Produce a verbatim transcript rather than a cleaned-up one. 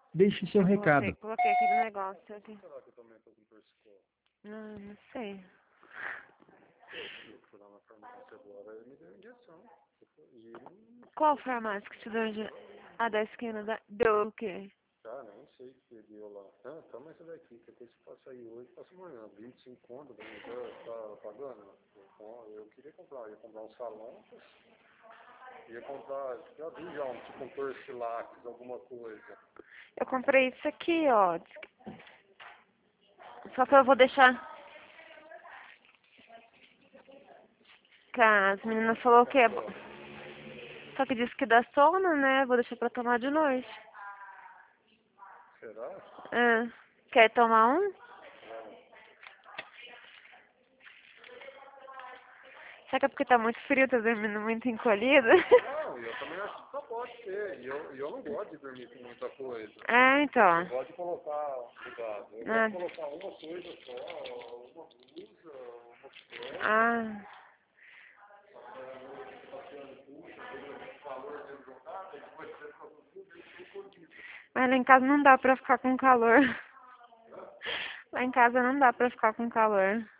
Deixe seu Coloquei, recado. coloquei aqui no negócio aqui. Será que eu também tô com torcicolo? Não, não sei. Eu fui lá na farmácia agora e me deu injeção. E ele não Qual farmácia que te deu? inje- Ah, da esquina da... Deu o quê? tá, nem sei o que ele deu lá. Ah, toma essa daqui, que depois você passa aí hoje, passa amanhã. vinte e cinco conto, né? Já tá pagando. Eu, eu queria comprar, eu ia comprar um salão, ia comprar, já vi já um tipo um Torcilax, alguma coisa. Eu comprei isso aqui, ó. Só que eu vou deixar... Que as meninas falou que é... bo- Só que disse que dá sono, né? Vou deixar pra tomar de noite. Será? É. Quer tomar um? Será que é porque tá muito frio, tá dormindo muito encolhido? Não, eu também acho que só pode ser. E eu, e eu não gosto de dormir com muita coisa. É, então. Eu gosto de colocar, cuidado, eu gosto Ah. de colocar uma coisa só, uma blusa, uma cueca, Ah. calor dentro do carro, e depois você fica com tudo e encolhido. Mas lá em casa não dá pra ficar com calor. Lá em casa não dá pra ficar com calor.